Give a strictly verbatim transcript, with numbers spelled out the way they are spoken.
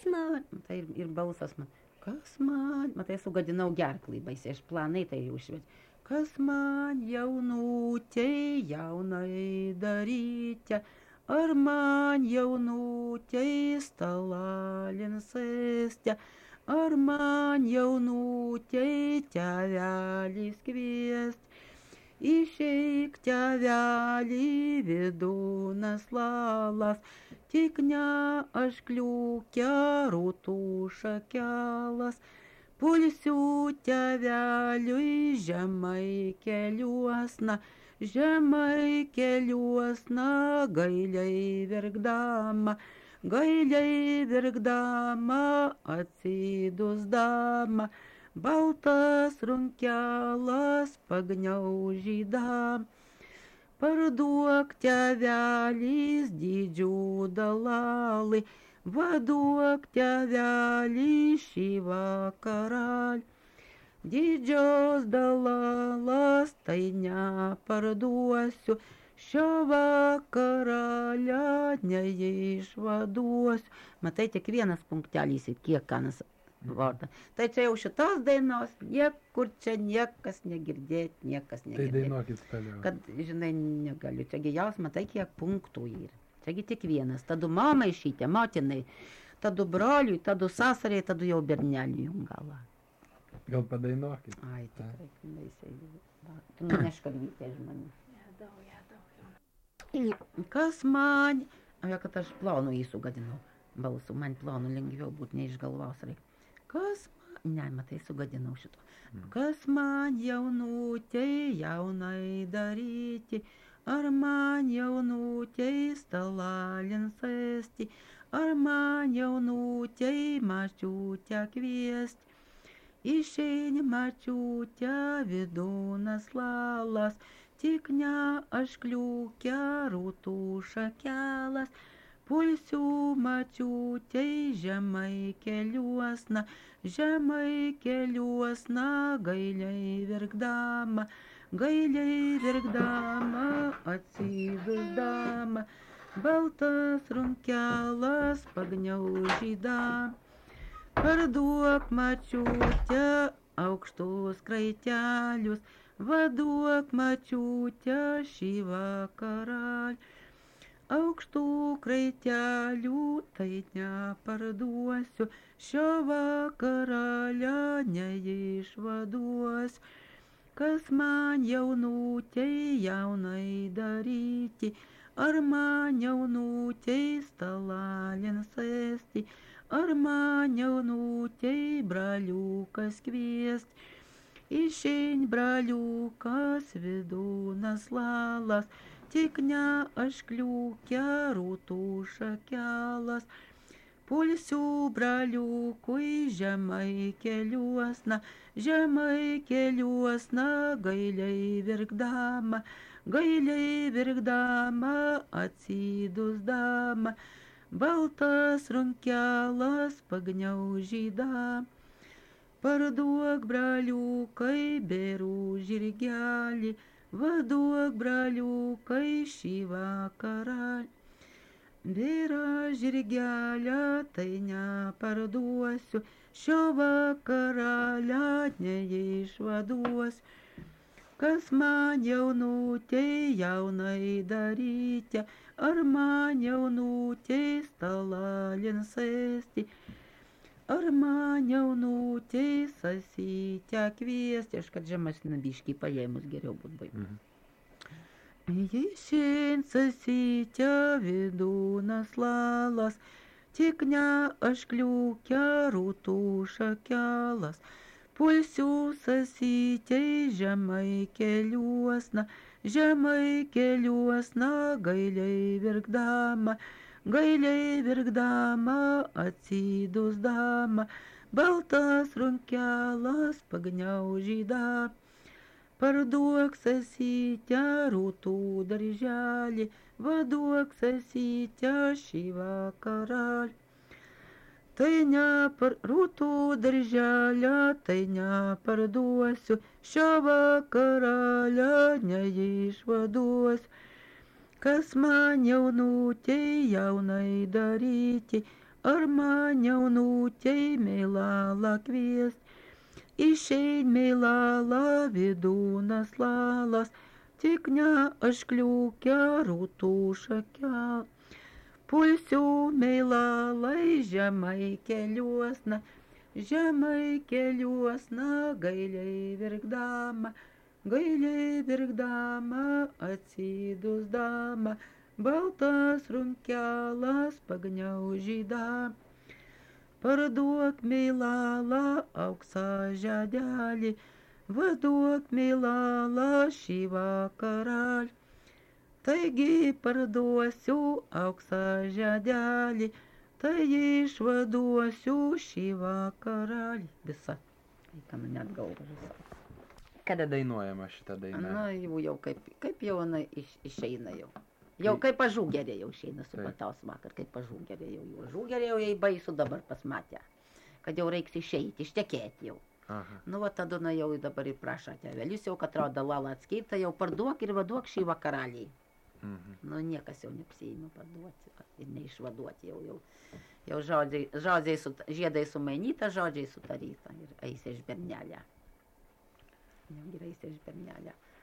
man? Tai ir, ir balsas man. Kas man? Matai, sugadinau gerklį, baisiai, aš planai tai užvedžiu. Kas man jaunutei, jaunai daryti? Ar man jaunutei stalalin sėsti? Ar man jaunutei tėvelis kviesti? Išeik tėvelį vidunas lalas, tik ne aš kliūkia rūtų šakelas. Pulsiu tėveliui žemai keliuosna, žemai keliuosna, gailiai verkdama, gailiai verkdama, atsidusdama, baltas runkelas pagniaužydam. Parduok tėvelis didžių dalalai, vaduok tėvelį šį vakarą. Didžios dalalas tai neparduosiu, šio vakarą neišvaduosiu. Matai, tik vienas punktelis ir kiek kanas vardą. Tai čia jau šitos dainos, niekur čia niekas negirdėt, niekas negirdėt. Tai dainuokit toliau. Kad, žinai, negaliu. Čiagi jaus, matai, kiek punktų yra. Čiagi tik vienas. Tadu mamai šitė, motinai, tadu broliui, tadu sasariai, tadu jau berneliui galą. Gal padainuokit? Ai, tikrai, baisiai. Tu nunešk vytė žmonių. Jėdau, jėdau. Kas man, o kad aš plaunu jį sugadinau balsų, man plaunu lengviau būti ne iš galvos reikia. Kas man, ne, matai, sugadinau šito. Kas man jaunutei, jaunai daryti, ar man jaunutei stalalin sėsti, ar man jaunutei mačiutę kviesti. Išeini mačiutę vidunas lalas, tik ne aš kliūkia rūtų šakelas. Pulsiu mačiutei žemai keliuosna, žemai keliuosna, gailiai verkdama, gailiai verkdama, atsidusdama, baltas runkelas pagniaužydam. Parduok mačiutę aukštus kraitelius, vaduok mačiutę šį vakarą. Aukštų kraitelių tai neparduosiu, šio vakarą neišvaduosiu. Kas man jaunutei, jaunai daryti, ar man jaunutei stalalin sėsti, ar man jaunutei braliukas kviesti. Išein braliukas vidunas lalas, tik ne aš kliūkia rūtų šakelas. Pulsiu braliukui žemai keliuosna, žemai keliuosna, gailiai verkdama, gailiai verkdama, atsidusdama, baltas runkelas pagniaužydam. Parduok braliukai berų žirgelį, vaduok braliukai šį vakarą. Bėra žirgelę tai neparduosiu, šio vakarą neišvaduosiu. Kas man jaunutei, jaunai daryti, ar man jaunutei stalalin sėsti, ar man jaunutei sasytę kviesti. Aš kad žemesnį biškį paėmus geriau būt bai. Mhm. Išein sasytę vidunas lalas, tik ne aš kliūkia rūtų šakelas. Pulsiu sasytei žemai keliuosna, žemai keliuosna, gailiai verkdama, gailiai verkdama, atsidusdama, baltas runkelas pagniaužydam. Parduok sasytę rūtų darželį, vaduok sasytę šį vakarą. Tai ne par rūtų darželę, tai neparduosiu, šio vakarą neišvaduosiu. Kas man jaunutei, jaunai daryti, ar mane jaunutei meilala kviest. Išein meilala vidūnas lalas, tik ne aš kliūkia rūtų šakia. Pulsiu meilalai žemai keliuosna, žemai keliuosna, gailiai virkdama, gailiai virkdama, atsidusdama, baltas runkelas pagniaužyda. Parduok meilala auksą žiedelį, vaduok meilala šį vakarą. Taigi parduosiu auksą žiedelį, tai išvaduosiu šį vakarą. Visa. Eika man net galva visa. Kada dainuojama šitą dainą? Na, jau, jau kaip, kaip jau jinai iš, išeina jau. Jau kaip pažūgerė jau išeina su pataus vakar, kaip pažūgerė jau. jau. Žūgerė jau jai baisu dabar pasmatė, kad jau reiks išeiti, ištekėti jau. Aha. Nu, va tada na, jau dabar ir prašo tėvelis, jau kad atrodo lala atskaita, jau parduok ir vaduok šį vakaralį. Mhm. Nu, niekas jau nepsiima parduoti ir neišvaduoti jau. Jau, jau žodžiai, žodžiai su, žiedai sumainyta, žodžiai sutaryta ir eis iš bernelę. Jau ir eis iš bernelę.